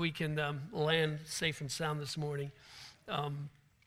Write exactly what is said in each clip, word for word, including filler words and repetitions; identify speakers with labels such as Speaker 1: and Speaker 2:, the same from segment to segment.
Speaker 1: we can um, land safe and sound this morning. Um,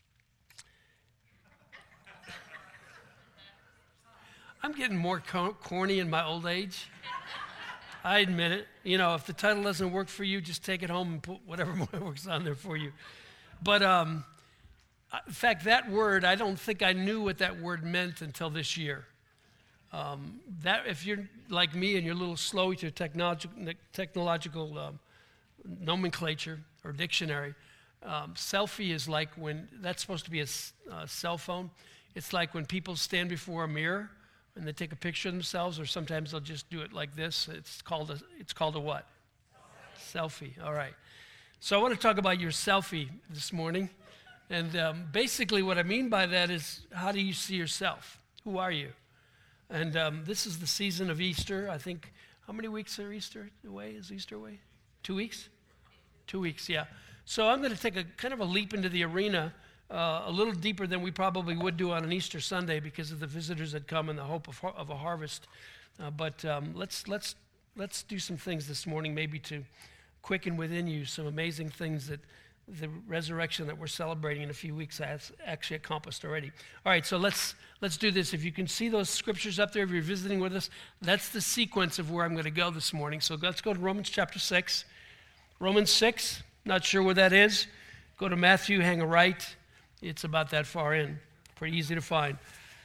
Speaker 1: I'm getting more co- corny in my old age. I admit it. You know, if the title doesn't work for you, just take it home and put whatever works on there for you. But um, in fact, that word, I don't think I knew what that word meant until this year. Um, that if you're like me and you're a little slow with your technological, technological um, nomenclature or dictionary, um, selfie is like when, that's supposed to be a uh, cell phone. It's like when people stand before a mirror and they take a picture of themselves, or sometimes they'll just do it like this. It's called a, it's called a what? Selfie. Selfie. All right. So I want to talk about your selfie this morning. And um, basically what I mean by that is, how do you see yourself? Who are you? And um, this is the season of Easter. I think, how many weeks are Easter away? Is Easter away? Two weeks? Two weeks, yeah. So I'm going to take a kind of a leap into the arena, uh, a little deeper than we probably would do on an Easter Sunday because of the visitors that come and the hope of, of a harvest. Uh, but um, let's let's let's do some things this morning, maybe to quicken within you some amazing things that the resurrection that we're celebrating in a few weeks has actually accomplished already. All right, so let's let's do this. If you can see those scriptures up there, if you're visiting with us, that's the sequence of where I'm going to go this morning. So let's go to Romans chapter six. Romans six, not sure where that is. Go to Matthew, hang a right. It's about that far in. Pretty easy to find.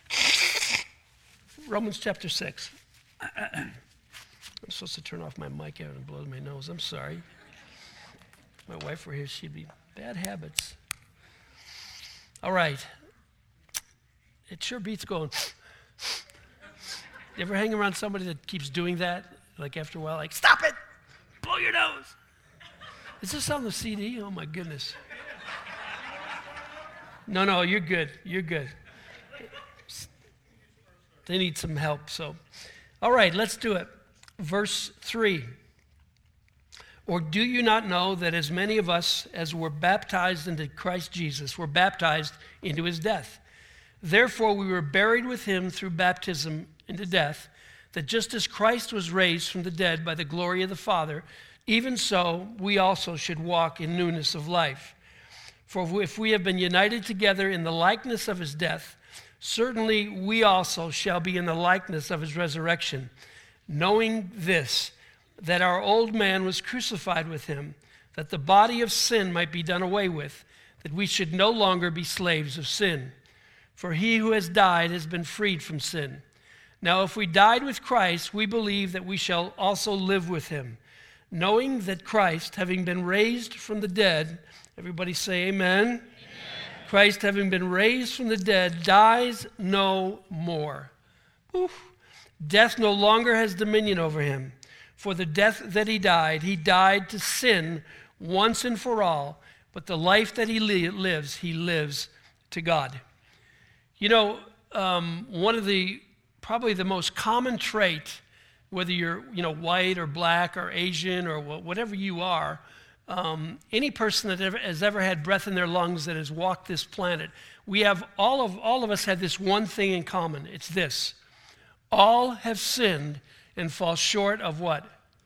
Speaker 1: Romans chapter six. I'm supposed to turn off my mic out and blow my nose. I'm sorry. My wife were here, she'd be bad habits. All right. It sure beats going. You ever hang around somebody that keeps doing that? Like after a while, like, stop it! Blow your nose! Is this on the C D? Oh my goodness. No, no, you're good. You're good. They need some help, so. All right, let's do it. Verse three. Or do you not know that as many of us as were baptized into Christ Jesus were baptized into his death? Therefore we were buried with him through baptism into death, that just as Christ was raised from the dead by the glory of the Father, even so we also should walk in newness of life. For if we have been united together in the likeness of his death, certainly we also shall be in the likeness of his resurrection, knowing this, that our old man was crucified with him, that the body of sin might be done away with, that we should no longer be slaves of sin. For he who has died has been freed from sin. Now if we died with Christ, we believe that we shall also live with him, knowing that Christ, having been raised from the dead, everybody say amen. Amen. Christ, having been raised from the dead, dies no more. Oof. Death no longer has dominion over him. For the death that he died, he died to sin once and for all, but the life that he li- lives, he lives to God. You know, um, one of the, probably the most common trait, whether you're, you know, white or black or Asian or whatever you are, um, any person that ever, has ever had breath in their lungs that has walked this planet, we have, all of, all of us have this one thing in common. It's this. All have sinned and fall short of what?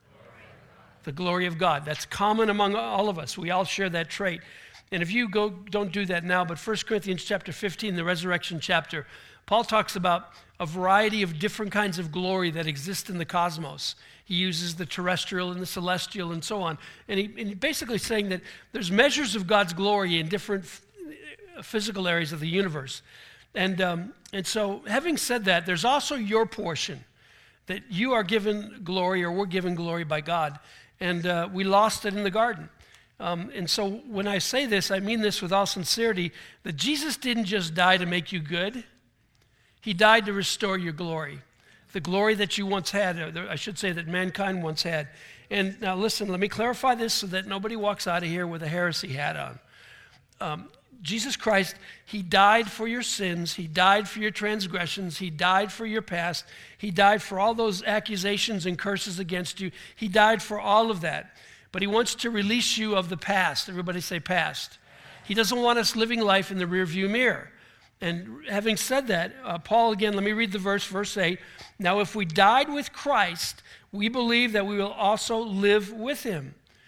Speaker 1: The glory of God. That's common among all of us. We all share that trait. And if you go, don't do that now, but First Corinthians chapter fifteen, the resurrection chapter, Paul talks about a variety of different kinds of glory that exist in the cosmos. He uses the terrestrial and the celestial and so on. And, he, and he's basically saying that there's measures of God's glory in different f- physical areas of the universe. And, um, and so having said that, there's also your portion, that you are given glory, or we're given glory by God. And uh, we lost it in the garden. Um, and so when I say this, I mean this with all sincerity, that Jesus didn't just die to make you good. He died to restore your glory, the glory that you once had, or I should say that mankind once had. And now listen, let me clarify this so that nobody walks out of here with a heresy hat on. Um, Jesus Christ, he died for your sins. He died for your transgressions. He died for your past. He died for all those accusations and curses against you. He died for all of that. But he wants to release you of the past. Everybody say past. He doesn't want us living life in the rearview mirror. And having said that, uh, Paul, again, let me read the verse, verse eight. Now, if we died with Christ, we believe that we will also live with him.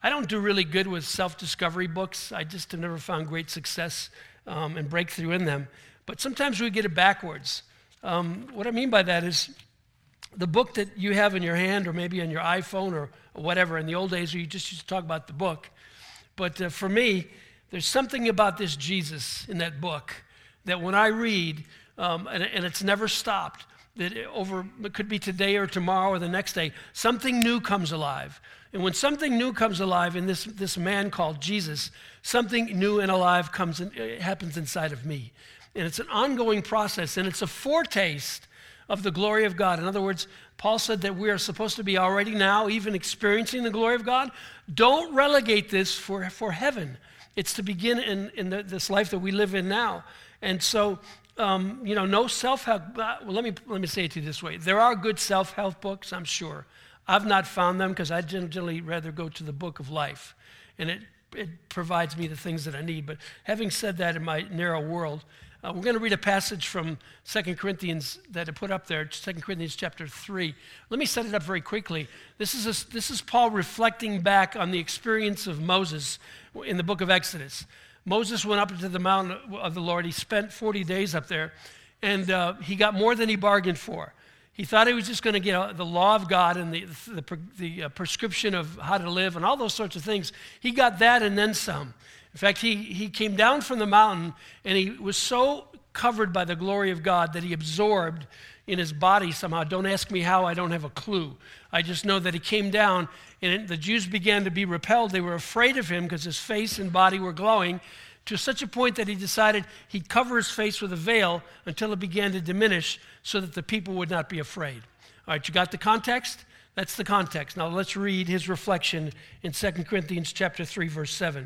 Speaker 1: I don't do really good with self-discovery books. I just have never found great success um, and breakthrough in them. But sometimes we get it backwards. Um, what I mean by that is the book that you have in your hand or maybe on your iPhone or, or whatever, in the old days we just used to talk about the book. But uh, for me, there's something about this Jesus in that book that when I read, um, and, and it's never stopped, that it over it could be today or tomorrow or the next day, something new comes alive. And when something new comes alive in this, this man called Jesus, something new and alive comes in, it happens inside of me. And it's an ongoing process, and it's a foretaste of the glory of God. In other words, Paul said that we are supposed to be already now even experiencing the glory of God. Don't relegate this for, for heaven. It's to begin in, in the, this life that we live in now. And so, um, you know, no self-help. Well, let me, let me say it to you this way. There are good self-help books, I'm sure. I've not found them because I generally rather go to the book of life. And it, it provides me the things that I need. But having said that, in my narrow world, Uh, we're going to read a passage from Second Corinthians that I put up there, Second Corinthians chapter three. Let me set it up very quickly. This is, a, this is Paul reflecting back on the experience of Moses in the book of Exodus. Moses went up into the mountain of the Lord. He spent forty days up there, and uh, he got more than he bargained for. He thought he was just going to get uh, the law of God and the, the, the uh, prescription of how to live and all those sorts of things. He got that and then some. In fact, he, he came down from the mountain, and he was so covered by the glory of God that he absorbed in his body somehow. Don't ask me how, I don't have a clue. I just know that he came down, and it, the Jews began to be repelled. They were afraid of him because his face and body were glowing to such a point that he decided he'd cover his face with a veil until it began to diminish so that the people would not be afraid. All right, you got the context? That's the context. Now let's read his reflection in Second Corinthians chapter three, verse seven.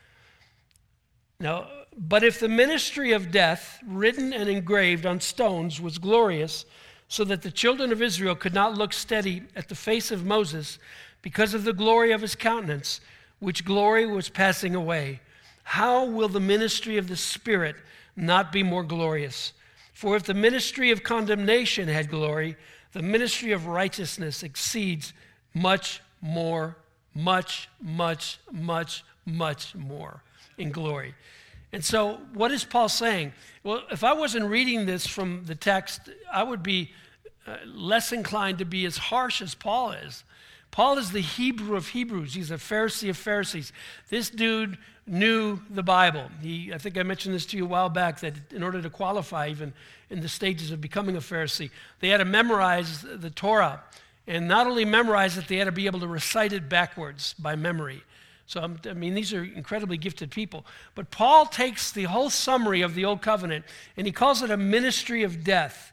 Speaker 1: Now, but if the ministry of death, written and engraved on stones, was glorious, so that the children of Israel could not look steady at the face of Moses because of the glory of his countenance, which glory was passing away, how will the ministry of the Spirit not be more glorious? For if the ministry of condemnation had glory, the ministry of righteousness exceeds much more, much, much, much, much more in glory. And so what is Paul saying? Well, if I wasn't reading this from the text, I would be uh, less inclined to be as harsh as Paul is. Paul is the Hebrew of Hebrews. He's a Pharisee of Pharisees. This dude knew the Bible. He, I think I mentioned this to you a while back, that in order to qualify even in the stages of becoming a Pharisee, they had to memorize the Torah. And not only memorize it, they had to be able to recite it backwards by memory. So, I mean, these are incredibly gifted people. But Paul takes the whole summary of the Old Covenant, and he calls it a ministry of death.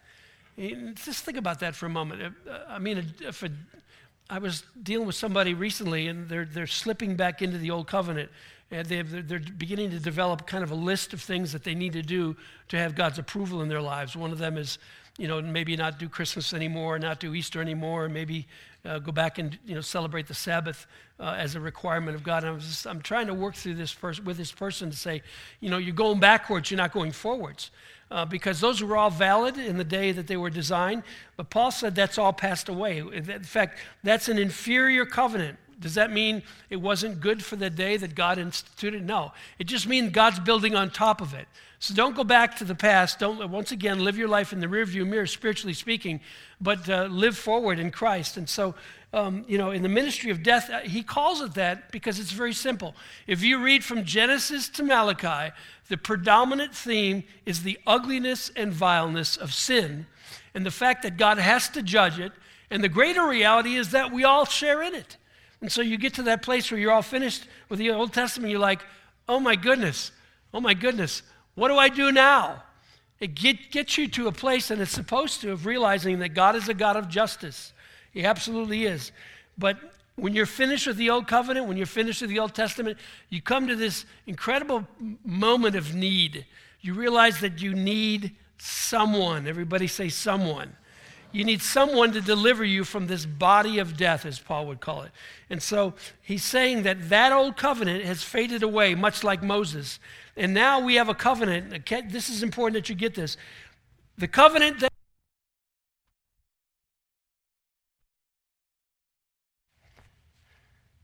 Speaker 1: Just think about that for a moment. I mean, if a, I was dealing with somebody recently, and they're, they're slipping back into the Old Covenant, and they have, they're beginning to develop kind of a list of things that they need to do to have God's approval in their lives. One of them is, you know, maybe not do Christmas anymore, not do Easter anymore, maybe uh, go back and, you know, celebrate the Sabbath uh, as a requirement of God. And I was just, I'm trying to work through this pers- with this person to say, you know, you're going backwards, you're not going forwards. Uh, because those were all valid in the day that they were designed. But Paul said that's all passed away. In fact, that's an inferior covenant. Does that mean it wasn't good for the day that God instituted? No. It just means God's building on top of it. So don't go back to the past. Don't, once again, live your life in the rearview mirror, spiritually speaking, but uh, live forward in Christ. And so, um, you know, in the ministry of death, he calls it that because it's very simple. If you read from Genesis to Malachi, the predominant theme is the ugliness and vileness of sin and the fact that God has to judge it. And the greater reality is that we all share in it. And so you get to that place where you're all finished with the Old Testament, you're like, oh my goodness, oh my goodness, what do I do now? It get, gets you to a place, and it's supposed to, of realizing that God is a God of justice. He absolutely is. But when you're finished with the Old Covenant, when you're finished with the Old Testament, you come to this incredible moment of need. You realize that you need someone. Everybody say someone. You need someone to deliver you from this body of death, as Paul would call it. And so he's saying that that old covenant has faded away, much like Moses. And now we have a covenant. This is important that you get this. The covenant that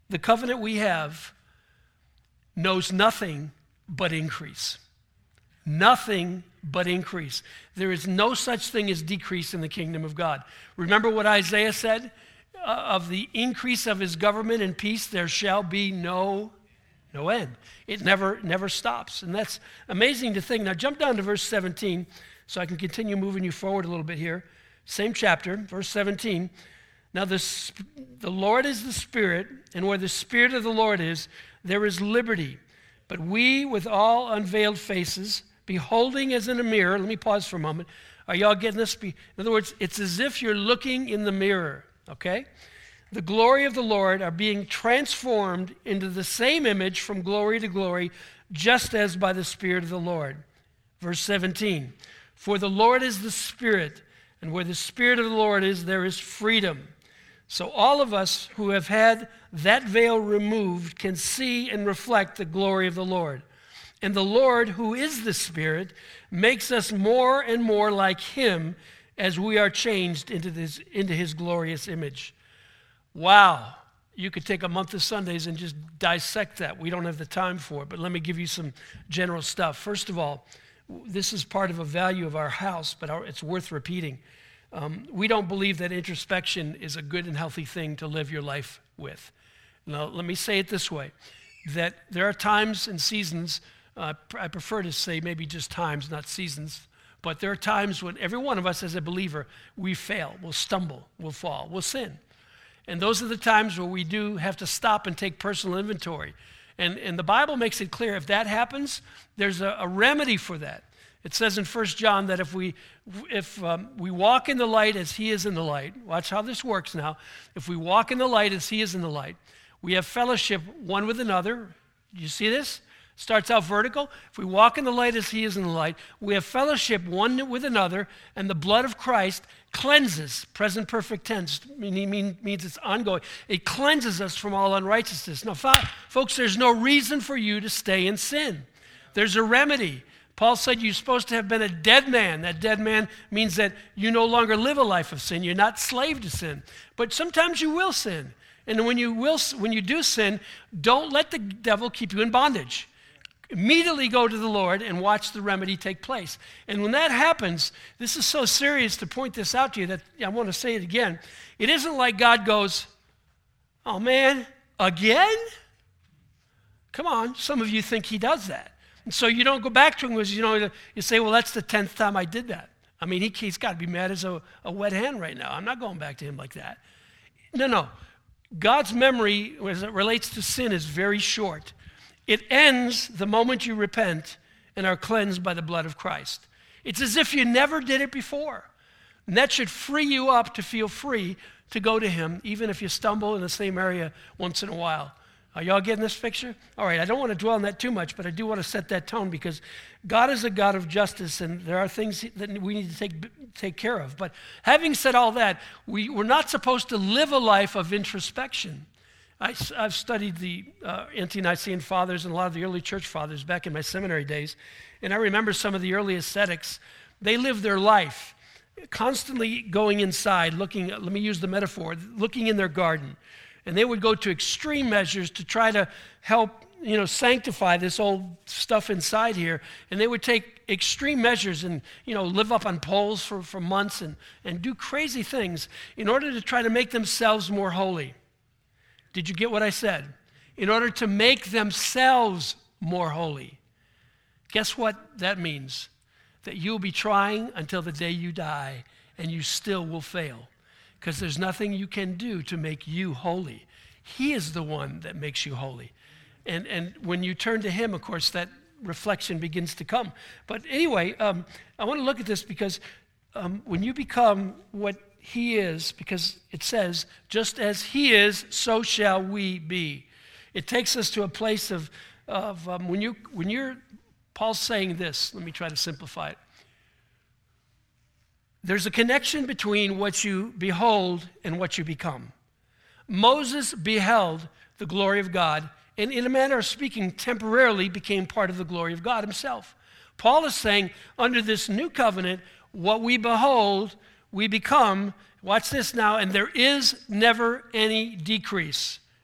Speaker 1: the covenant we have knows nothing but increase. Nothing but increase. There is no such thing as decrease in the kingdom of God. Remember what Isaiah said? Uh, of the increase of his government and peace, there shall be no, no end. It never, never stops. And that's amazing to think. Now jump down to verse seventeen so I can continue moving you forward a little bit here. Same chapter, verse seventeen. Now the, the Lord is the Spirit, and where the Spirit of the Lord is, there is liberty. But we, with all unveiled faces, beholding as in a mirror, let me pause for a moment. Are y'all getting this? In other words, it's as if you're looking in the mirror, okay? The glory of the Lord are being transformed into the same image from glory to glory, just as by the Spirit of the Lord. Verse seventeen, for the Lord is the Spirit, and where the Spirit of the Lord is, there is freedom. So all of us who have had that veil removed can see and reflect the glory of the Lord. And the Lord, who is the Spirit, makes us more and more like him as we are changed into this, into his glorious image. Wow. You could take a month of Sundays and just dissect that. We don't have the time for it, but let me give you some general stuff. First of all, this is part of a value of our house, but our, it's worth repeating. Um, we don't believe that introspection is a good and healthy thing to live your life with. Now, let me say it this way, that there are times and seasons, uh, I prefer to say maybe just times, not seasons, but there are times when every one of us as a believer, we fail, we'll stumble, we'll fall, we'll sin. And those are the times where we do have to stop and take personal inventory. And, and the Bible makes it clear, if that happens, there's a, a remedy for that. It says in First John that if we if um, we walk in the light as he is in the light, watch how this works now. If we walk in the light as he is in the light, we have fellowship one with another. Do you see this? Starts out vertical. If we walk in the light as he is in the light, we have fellowship one with another, and the blood of Christ cleanses, present perfect tense, meaning means it's ongoing. It cleanses us from all unrighteousness. Now, folks, there's no reason for you to stay in sin. There's a remedy. Paul said you're supposed to have been a dead man. That dead man means that you no longer live a life of sin. You're not slave to sin. But sometimes you will sin. And when you will, when you do sin, don't let the devil keep you in bondage. Immediately go to the Lord and watch the remedy take place. And when that happens, this is so serious to point this out to you that I want to say it again. It isn't like God goes, oh man, again? Come on, some of you think he does that. And so you don't go back to him because, you know, you say, well, that's the tenth time I did that. I mean, he, he's got to be mad as a, a wet hen right now. I'm not going back to him like that. No, no. God's memory, as it relates to sin, is very short. It ends the moment you repent and are cleansed by the blood of Christ. It's as if you never did it before. And that should free you up to feel free to go to him, even if you stumble in the same area once in a while. Are y'all getting this picture? All right, I don't want to dwell on that too much, but I do want to set that tone because God is a God of justice, and there are things that we need to take, take care of. But having said all that, we, we're not supposed to live a life of introspection. I, I've studied the uh, Ante-Nicene Fathers and a lot of the early church fathers back in my seminary days, and I remember some of the early ascetics. They lived their life constantly going inside, looking, let me use the metaphor, looking in their garden. And they would go to extreme measures to try to help, you know, sanctify this old stuff inside here. And they would take extreme measures and, you know, live up on poles for, for months and, and do crazy things in order to try to make themselves more holy. Did you get what I said? In order to make themselves more holy. Guess what that means? That you'll be trying until the day you die, and you still will fail. Because there's nothing you can do to make you holy. He is the one that makes you holy. And and when you turn to him, of course, that reflection begins to come. But anyway, um, I want to look at this because um, when you become what he is, because it says, just as he is, so shall we be. It takes us to a place of, of um, when, you, when you're, Paul's saying this, let me try to simplify it. There's a connection between what you behold and what you become. Moses beheld the glory of God, and in a manner of speaking, temporarily became part of the glory of God himself. Paul is saying, under this new covenant, what we behold, we become. Watch this now, and there is never any decrease.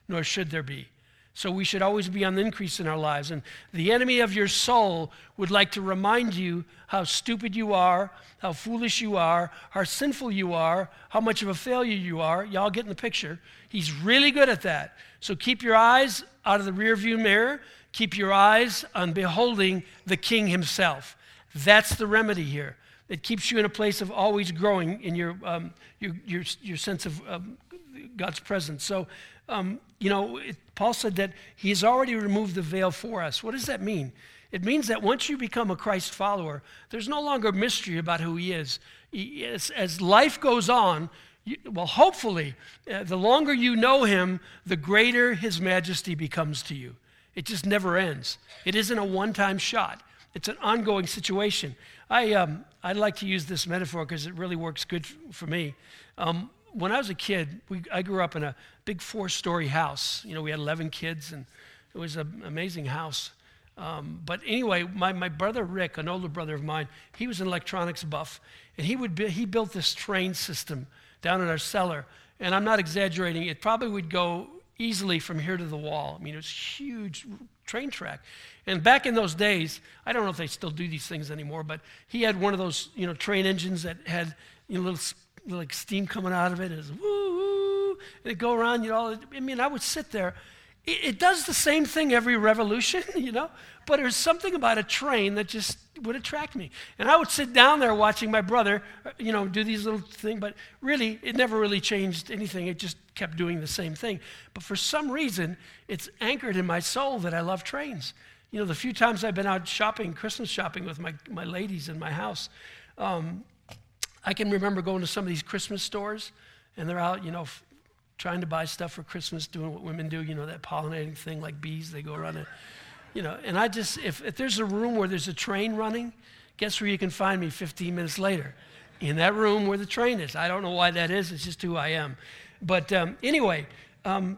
Speaker 1: nor should there be. So we should always be on the increase in our lives. And the enemy of your soul would like to remind you how stupid you are, how foolish you are, how sinful you are, how much of a failure you are. Y'all getting the picture. He's really good at that. So keep your eyes out of the rearview mirror. Keep your eyes on beholding the King himself. That's the remedy here. It keeps you in a place of always growing in your um, your, your your sense of um, God's presence. So, um, you know, it, Paul said that he has already removed the veil for us. What does that mean? It means that once you become a Christ follower, there's no longer mystery about who he is. He, as, as life goes on, you, well, hopefully, uh, the longer you know him, the greater his majesty becomes to you. It just never ends. It isn't a one-time shot. It's an ongoing situation. I um, I like to use this metaphor because it really works good f- for me. Um, when I was a kid, we, I grew up in a big four-story house. You know, we had eleven kids, and it was an amazing house. Um, but anyway, my, my brother Rick, an older brother of mine, he was an electronics buff, and he would be, he built this train system down in our cellar. And I'm not exaggerating. It probably would go easily from here to the wall. I mean, it was a huge train track. And back in those days, I don't know if they still do these things anymore, but he had one of those, you know, train engines that had, you know, little, little like steam coming out of it. It was woo, woo, and it'd go around, you know. I mean, I would sit there. It, it does the same thing every revolution, you know, but there's something about a train that just would attract me. And I would sit down there watching my brother, you know, do these little things, but really, it never really changed anything. It just kept doing the same thing. But for some reason, it's anchored in my soul that I love trains. You know, the few times I've been out shopping, Christmas shopping with my, my ladies in my house, um, I can remember going to some of these Christmas stores, and they're out, you know, f- trying to buy stuff for Christmas, doing what women do, you know, that pollinating thing like bees, they go around it. You know, and I just, if, if there's a room where there's a train running, guess where you can find me fifteen minutes later? In that room where the train is. I don't know why that is, it's just who I am. But um, anyway, um,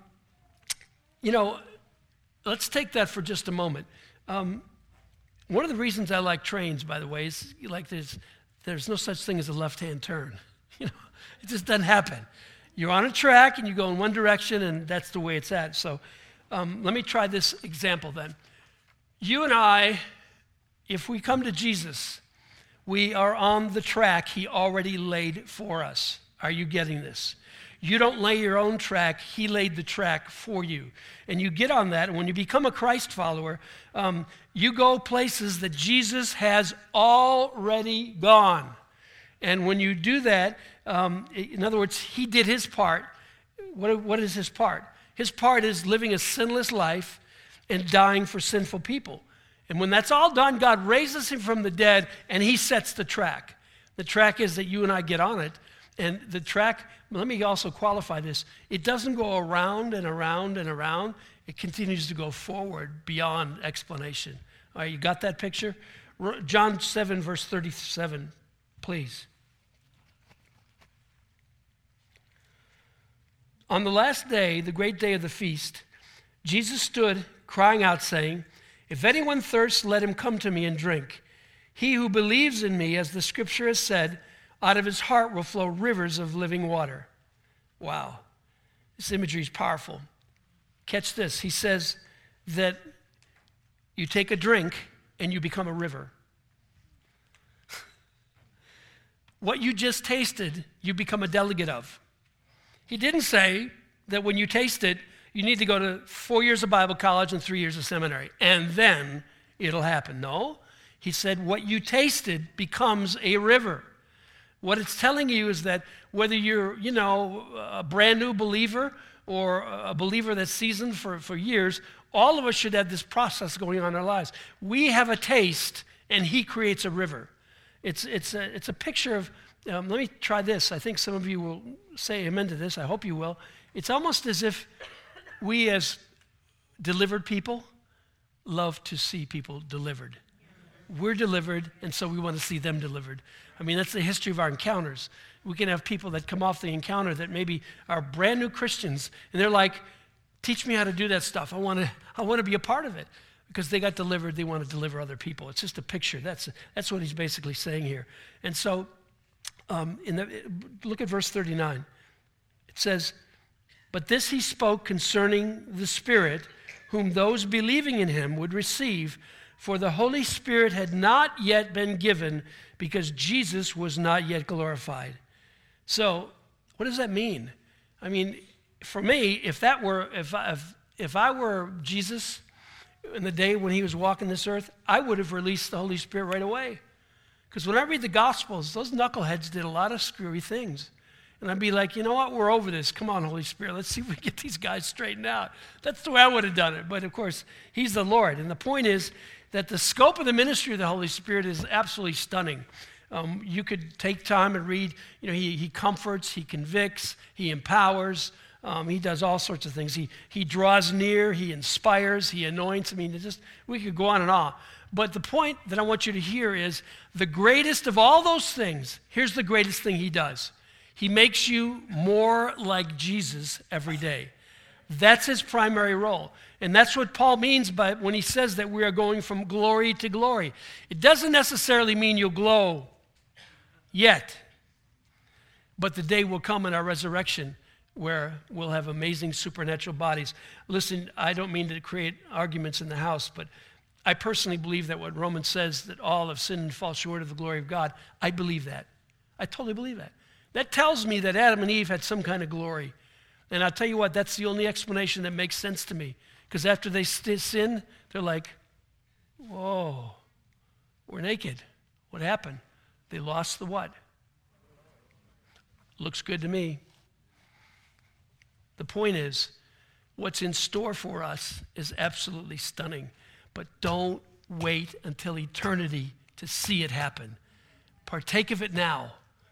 Speaker 1: you know, let's take that for just a moment. Um, one of the reasons I like trains, by the way, is like there's, there's no such thing as a left-hand turn. You know, it just doesn't happen. You're on a track and you go in one direction, and that's the way it's at. So um, let me try this example then. You and I, if we come to Jesus, we are on the track he already laid for us. Are you getting this? You don't lay your own track. He laid the track for you. And you get on that, and when you become a Christ follower, um, you go places that Jesus has already gone. And when you do that, um, in other words, he did his part. What, what is his part? His part is living a sinless life and dying for sinful people. And when that's all done, God raises him from the dead, and he sets the track. The track is that you and I get on it. And the track, let me also qualify this. It doesn't go around and around and around. It continues to go forward beyond explanation. All right, you got that picture? John seven, verse thirty-seven, please. On the last day, the great day of the feast, Jesus stood crying out, saying, "If anyone thirsts, let him come to me and drink. He who believes in me, as the scripture has said, out of his heart will flow rivers of living water." Wow. This imagery is powerful. Catch this. He says that you take a drink and you become a river. What you just tasted, you become a delegate of. He didn't say that when you taste it, you need to go to four years of Bible college and three years of seminary, and then it'll happen. No. He said what you tasted becomes a river. What it's telling you is that whether you're, you know, a brand new believer or a believer that's seasoned for, for years, all of us should have this process going on in our lives. We have a taste, and he creates a river. It's, it's, a, it's a picture of, um, let me try this. I think some of you will say amen to this. I hope you will. It's almost as if we as delivered people love to see people delivered. We're delivered, and so we want to see them delivered. I mean, that's the history of our encounters. We can have people that come off the encounter that maybe are brand new Christians, and they're like, teach me how to do that stuff. I want to I want to be a part of it. Because they got delivered, they want to deliver other people. It's just a picture. That's, that's what he's basically saying here. And so, um, in the, look at verse thirty-nine. It says, But this he spoke concerning the Spirit, whom those believing in him would receive, for the Holy Spirit had not yet been given because Jesus was not yet glorified. So, what does that mean? I mean, for me, if that were, if I, if, if I were Jesus in the day when he was walking this earth, I would have released the Holy Spirit right away. Because when I read the Gospels, those knuckleheads did a lot of screwy things. And I'd be like, you know what, we're over this. Come on, Holy Spirit, let's see if we can get these guys straightened out. That's the way I would have done it. But of course, he's the Lord. And the point is that the scope of the ministry of the Holy Spirit is absolutely stunning. Um, you could take time and read, you know, he, he comforts, he convicts, he empowers, um, he does all sorts of things. He, he draws near, he inspires, he anoints. I mean, it just we could go on and on. But the point that I want you to hear is the greatest of all those things, here's the greatest thing he does. He makes you more like Jesus every day. That's his primary role. And that's what Paul means by when he says that we are going from glory to glory. It doesn't necessarily mean you'll glow yet. But the day will come in our resurrection where we'll have amazing supernatural bodies. Listen, I don't mean to create arguments in the house, but I personally believe that what Romans says, that all have sinned and fall short of the glory of God, I believe that. I totally believe that. That tells me that Adam and Eve had some kind of glory. And I'll tell you what, that's the only explanation that makes sense to me. Because after they st- sin, they're like, whoa, we're naked. What happened? They lost the what? Looks good to me. The point is, what's in store for us is absolutely stunning. But don't wait until eternity to see it happen. Partake of it now.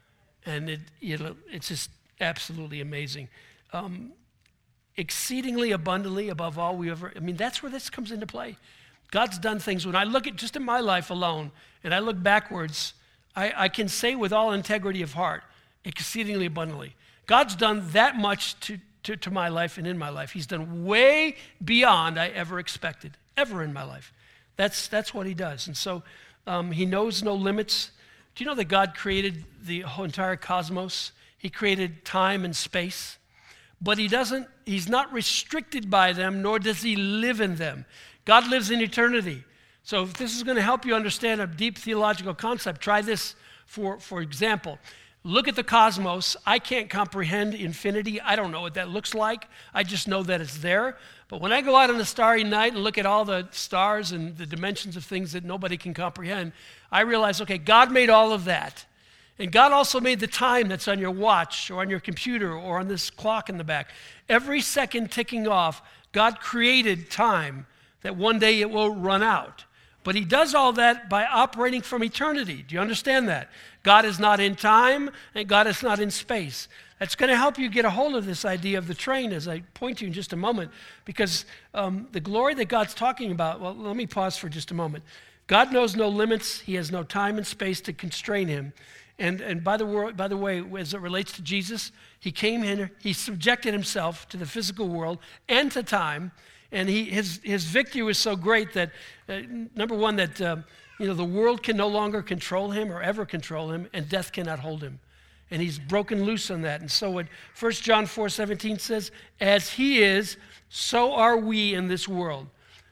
Speaker 1: And it, it'll, it's just absolutely amazing. Um, exceedingly abundantly above all we ever, I mean, that's where this comes into play. God's done things. When I look at just in my life alone, and I look backwards, I, I can say with all integrity of heart, exceedingly abundantly. God's done that much to, to, to my life and in my life. He's done way beyond I ever expected, ever in my life. That's, that's what he does. And so um, he knows no limits. Do you know that God created the whole entire cosmos? He created time and space. But he doesn't, he's not restricted by them, nor does he live in them. God lives in eternity. So if this is going to help you understand a deep theological concept, try this for, for example. Look at the cosmos. I can't comprehend infinity. I don't know what that looks like. I just know that it's there. But when I go out on a starry night and look at all the stars and the dimensions of things that nobody can comprehend, I realize, okay, God made all of that. And God also made the time that's on your watch or on your computer or on this clock in the back. Every second ticking off, God created time that one day it will run out. But he does all that by operating from eternity. Do you understand that? God is not in time and God is not in space. That's going to help you get a hold of this idea of the train as I point to you in just a moment, because um, the glory that God's talking about, well, let me pause for just a moment. God knows no limits. He has no time and space to constrain him. And, and by, the wor- by the way, as it relates to Jesus, he came in, he subjected himself to the physical world and to time, and he, his, his victory was so great that, uh, number one, that uh, you know, the world can no longer control him or ever control him, and death cannot hold him. And he's broken loose on that. And so what First John four seventeen says, as he is, so are we in this world.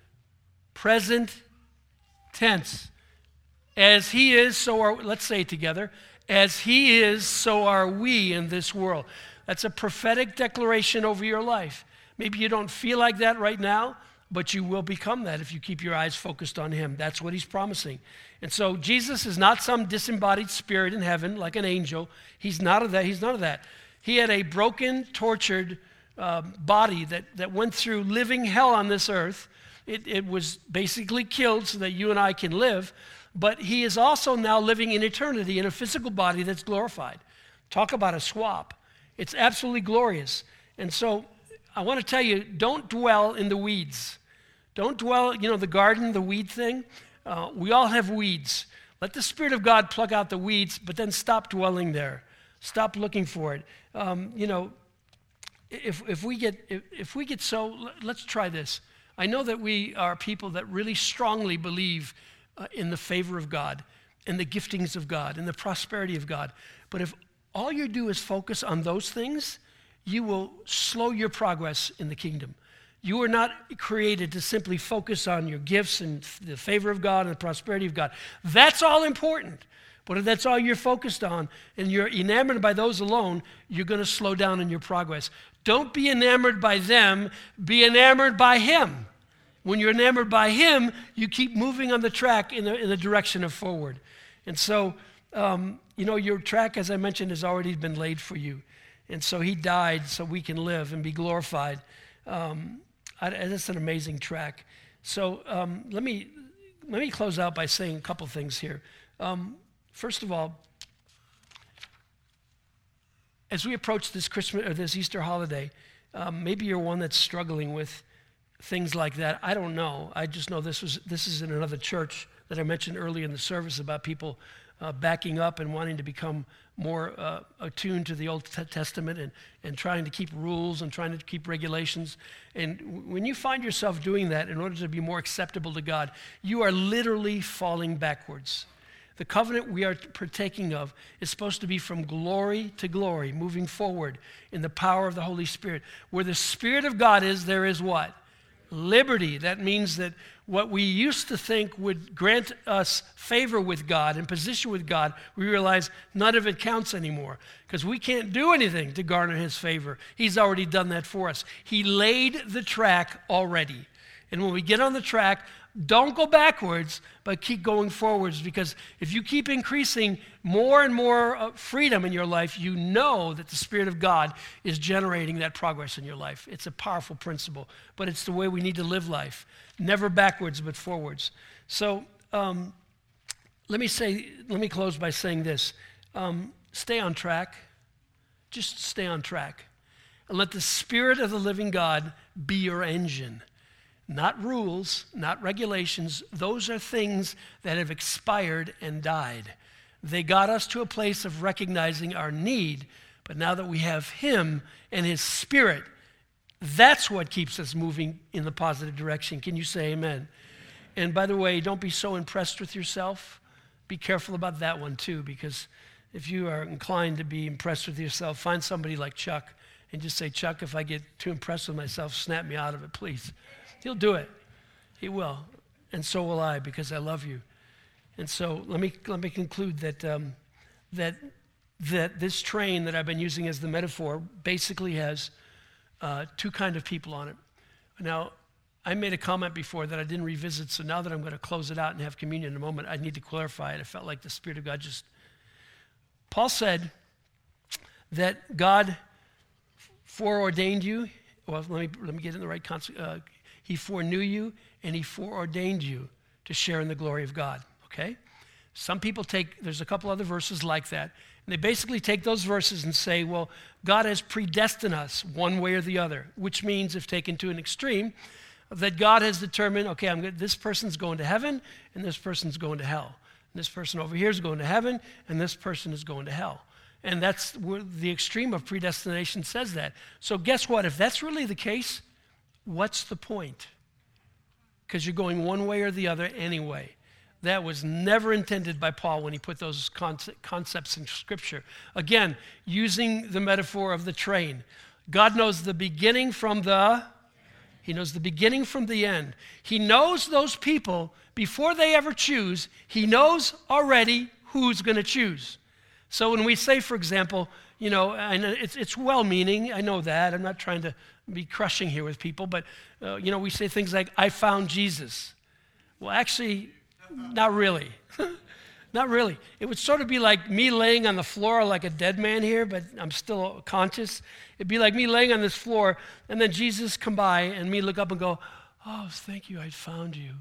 Speaker 1: Present tense. As he is, so are, let's say it together, as he is, so are we in this world. That's a prophetic declaration over your life. Maybe you don't feel like that right now, but you will become that if you keep your eyes focused on him. That's what he's promising. And so Jesus is not some disembodied spirit in heaven like an angel. He's not of that. He's none of that. He had a broken, tortured uh, body that, that went through living hell on this earth. It, it was basically killed so that you and I can live. But he is also now living in eternity in a physical body that's glorified. Talk about a swap. It's absolutely glorious. And so I want to tell you, don't dwell in the weeds. Don't dwell, you know, the garden, the weed thing. Uh, we all have weeds. Let the Spirit of God pluck out the weeds, but then stop dwelling there. Stop looking for it. Um, you know, if if we get if, if we get so, let's try this. I know that we are people that really strongly believe uh, in the favor of God, in the giftings of God, in the prosperity of God. But if all you do is focus on those things, you will slow your progress in the kingdom. You were not created to simply focus on your gifts and the favor of God and the prosperity of God. That's all important. But if that's all you're focused on and you're enamored by those alone, you're going to slow down in your progress. Don't be enamored by them. Be enamored by Him. When you're enamored by Him, you keep moving on the track in the, in the direction of forward. And so, um, you know, your track, as I mentioned, has already been laid for you. And so He died so we can live and be glorified. Um, I, that's an amazing track. So um, let me let me close out by saying a couple things here. Um, first of all, as we approach this Christmas or this Easter holiday, um, maybe you're one that's struggling with things like that. I don't know. I just know this was this is in another church that I mentioned earlier in the service about people uh, backing up and wanting to become more uh, attuned to the Old Testament and, and trying to keep rules and trying to keep regulations. And w- when you find yourself doing that in order to be more acceptable to God, you are literally falling backwards. The covenant we are partaking of is supposed to be from glory to glory, moving forward in the power of the Holy Spirit. Where the Spirit of God is, there is what? Liberty. That means that what we used to think would grant us favor with God and position with God, we realize none of it counts anymore because we can't do anything to garner His favor. He's already done that for us. He laid the track already. And when we get on the track, don't go backwards, but keep going forwards, because if you keep increasing more and more uh, freedom in your life, you know that the Spirit of God is generating that progress in your life. It's a powerful principle, but it's the way we need to live life. Never backwards, but forwards. So um, let me say, let me close by saying this. Um, stay on track. Just stay on track. And let the Spirit of the living God be your engine. Not rules, not regulations. Those are things that have expired and died. They got us to a place of recognizing our need, but now that we have Him and His Spirit, that's what keeps us moving in the positive direction. Can you say amen? And by the way, don't be so impressed with yourself. Be careful about that one too, because if you are inclined to be impressed with yourself, find somebody like Chuck and just say, Chuck, if I get too impressed with myself, snap me out of it, please. He'll do it. He will. And so will I, because I love you. And so let me let me conclude that um, that that this train that I've been using as the metaphor basically has uh, two kind of people on it. Now, I made a comment before that I didn't revisit, so now that I'm going to close it out and have communion in a moment, I need to clarify it. I felt like the Spirit of God just... Paul said that God foreordained you. Well, let me let me get in the right concept. Uh, He foreknew you, and He foreordained you to share in the glory of God, okay? Some people take, there's a couple other verses like that, and they basically take those verses and say, well, God has predestined us one way or the other, which means, if taken to an extreme, that God has determined, okay, I'm good, this person's going to heaven, and this person's going to hell. And this person over here is going to heaven, and this person is going to hell. And that's where the extreme of predestination says that. So guess what? If that's really the case, what's the point? Because you're going one way or the other anyway. That was never intended by Paul when he put those conce- concepts in Scripture. Again, using the metaphor of the train. God knows the beginning from the, He knows the beginning from the end. He knows those people before they ever choose. He knows already who's going to choose. So when we say, for example, you know, and it's, it's well-meaning, I know that. I'm not trying to be crushing here with people, but, uh, you know, we say things like, I found Jesus. Well, actually, not really. Not really. It would sort of be like me laying on the floor like a dead man here, but I'm still conscious. It'd be like me laying on this floor, and then Jesus come by, and me look up and go, oh, thank you, I found you.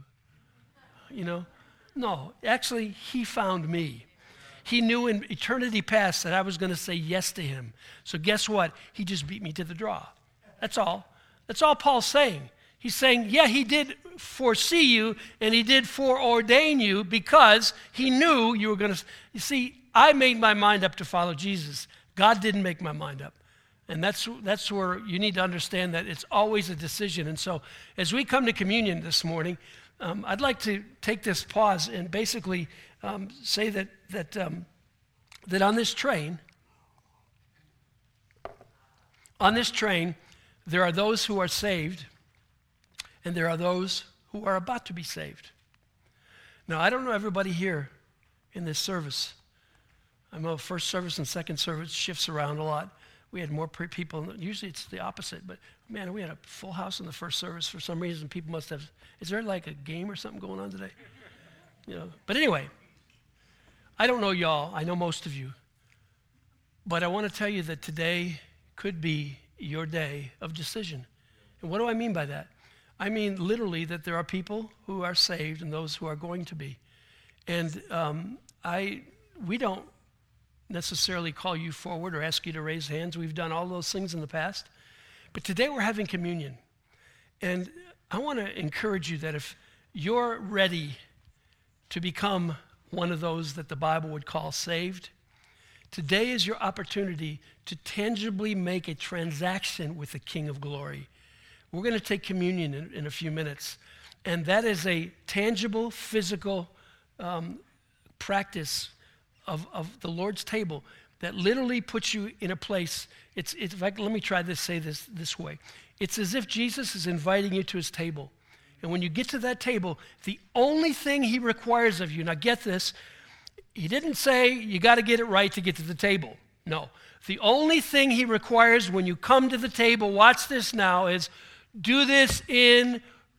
Speaker 1: You know? No, actually, He found me. He knew in eternity past that I was going to say yes to Him. So guess what? He just beat me to the draw. That's all. That's all Paul's saying. He's saying, yeah, He did foresee you, and He did foreordain you because He knew you were going to... You see, I made my mind up to follow Jesus. God didn't make my mind up. And that's that's where you need to understand that it's always a decision. And so as we come to communion this morning, um, I'd like to take this pause and basically um, say that, that, um, that on this train, On this train, there are those who are saved, and there are those who are about to be saved. Now, I don't know everybody here in this service. I know first service and second service shifts around a lot. We had more pre- people. Usually it's the opposite, but man, we had a full house in the first service for some reason. People must have, is there like a game or something going on today? You know. But anyway, I don't know y'all. I know most of you. But I want to tell you that today could be your day of decision. And what do I mean by that? I mean literally that there are people who are saved and those who are going to be. And um, I, we don't necessarily call you forward or ask you to raise hands. We've done all those things in the past. But today we're having communion. And I want to encourage you that if you're ready to become one of those that the Bible would call saved, today is your opportunity to tangibly make a transaction with the King of Glory. We're going to take communion in, in a few minutes. And that is a tangible, physical um, practice of, of the Lord's table that literally puts you in a place. It's, it's like, let me try this, say this this way. It's as if Jesus is inviting you to his table. And when you get to that table, the only thing he requires of you, now get this, he didn't say you got to get it right to get to the table. No. The only thing he requires when you come to the table, watch this now, is do this in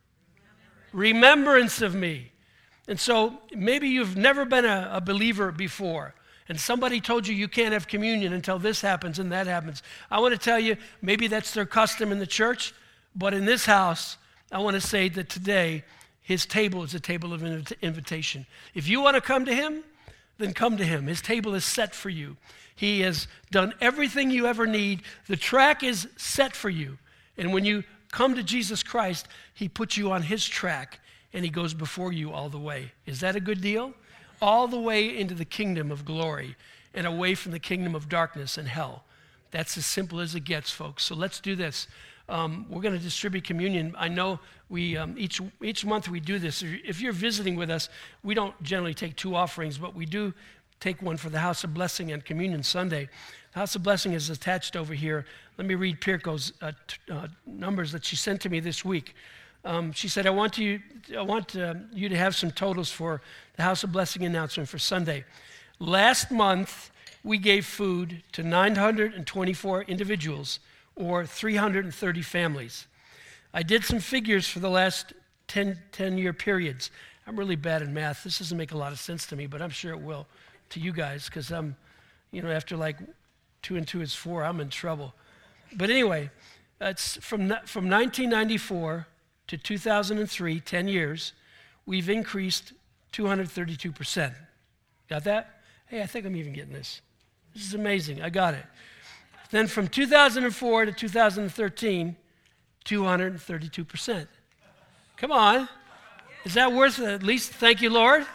Speaker 1: remembrance of me. And so maybe you've never been a, a believer before, and somebody told you you can't have communion until this happens and that happens. I want to tell you, maybe that's their custom in the church, but in this house, I want to say that today, his table is a table of invita- invitation. If you want to come to him, then come to him. His table is set for you. He has done everything you ever need. The track is set for you. And when you come to Jesus Christ, he puts you on his track, and he goes before you all the way. Is that a good deal? All the way into the kingdom of glory and away from the kingdom of darkness and hell. That's as simple as it gets, folks. So let's do this. Um, we're going to distribute communion. I know we um, each each month we do this. If you're visiting with us, we don't generally take two offerings, but we do take one for the House of Blessing and Communion Sunday. The House of Blessing is attached over here. Let me read Pirko's uh, t- uh, numbers that she sent to me this week. Um, she said, I want you, I want uh, you to have some totals for the House of Blessing announcement for Sunday. Last month, we gave food to nine hundred twenty-four individuals, or three hundred thirty families. I did some figures for the last ten, ten-year periods. I'm really bad at math. This doesn't make a lot of sense to me, but I'm sure it will to you guys, because I'm, you know, after like two and two is four, I'm in trouble. But anyway, it's from, from nineteen ninety-four to two thousand three, ten years, we've increased two hundred thirty-two percent. Got that? Hey, I think I'm even getting this. This is amazing. I got it. Then from two thousand four to two thousand thirteen, two hundred thirty-two percent. Come on. Is that worth it? At least thank you, Lord?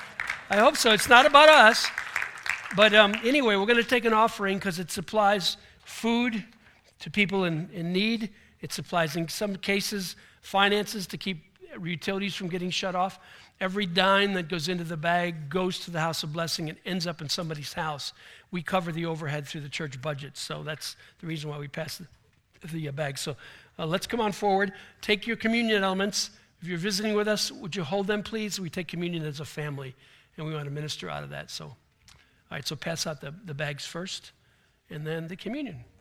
Speaker 1: I hope so. It's not about us. But um, anyway, we're going to take an offering because it supplies food to people in, in need. It supplies, in some cases, finances to keep utilities from getting shut off. Every dime that goes into the bag goes to the House of Blessing and ends up in somebody's house. We cover the overhead through the church budget, so that's the reason why we pass the, the uh, bag. So uh, let's come on forward. Take your communion elements. If you're visiting with us, would you hold them, please? We take communion as a family, and we want to minister out of that. So, all right, so pass out the, the bags first, and then the communion.